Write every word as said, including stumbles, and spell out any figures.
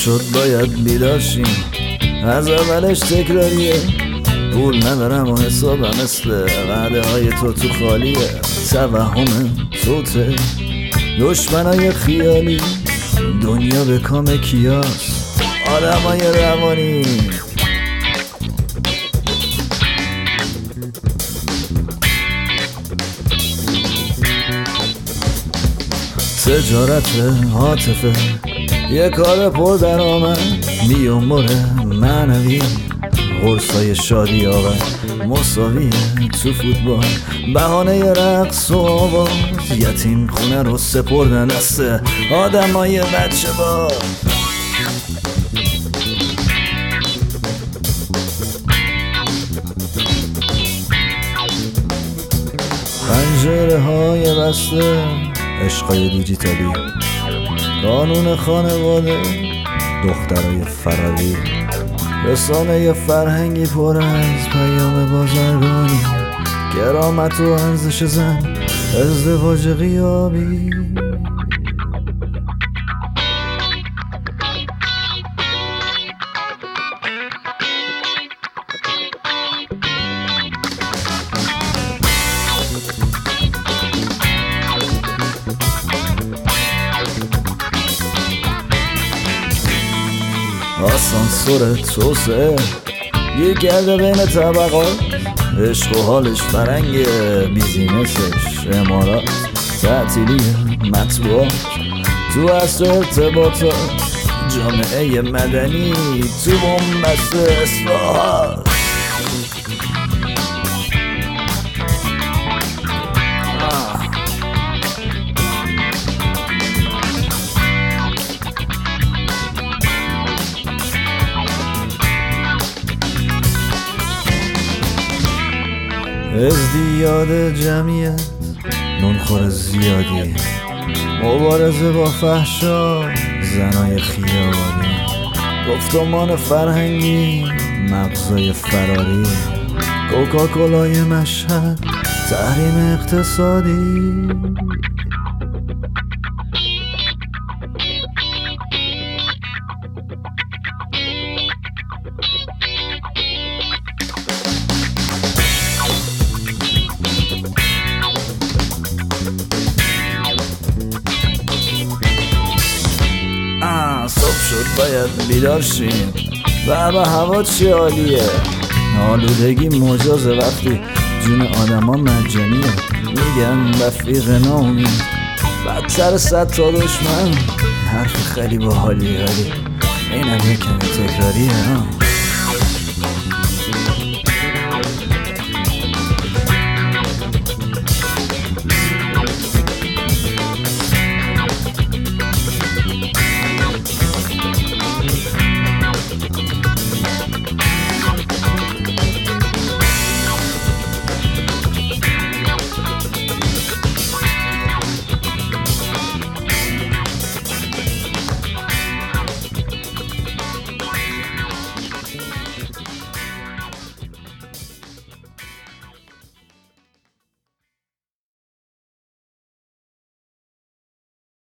شد باید بیدار شیم، از اولش تکراریه. پول ندارم و حسابم مثل وعده های تو تو خالیه. توهم توته دشمنای خیالی، دنیا به کام کیاس آدم های روانی. تجارت عاطفه یه کار پر درآمد، میومره معنوی قرصای شادی آور، مساویه تو فوتبال بهانه رقص و آواز، یتیم خونه رو سپردن دست آدمای بچه باز. پنجره های بسته، عشقای دیجیتالی، قانون خانواده، دخترای فراری، رسانه فرهنگی پر از پیام بازرگانی، کرامت و ارزش زن، ازدواج غیابی. آسانسور توسعه گیر کرده بین طبقات، عشق و حالش فرنگه، بیزینسش امارات، تعطیلی مطبوعات تو عصر ارتباطات، جامعه مدنی تو بنبست اصلاحات. ازدیاد جمعیت، نونخور زیادی، مبارزه با فحشا، زنای خیابانی، گفتمان فرهنگی، مغزای فراری، کوکاکولای مشهد، تحریم اقتصادی. صبح شد باید بیدار شیم و به هوا چی عالیه. آلودگی مجازه وقتی جون آدم ها مجانیه. میگن رفیق نامی بدتر صد تا دشمن، حرف خیلی باحالیه ولی اینم یه کمی تکراریه.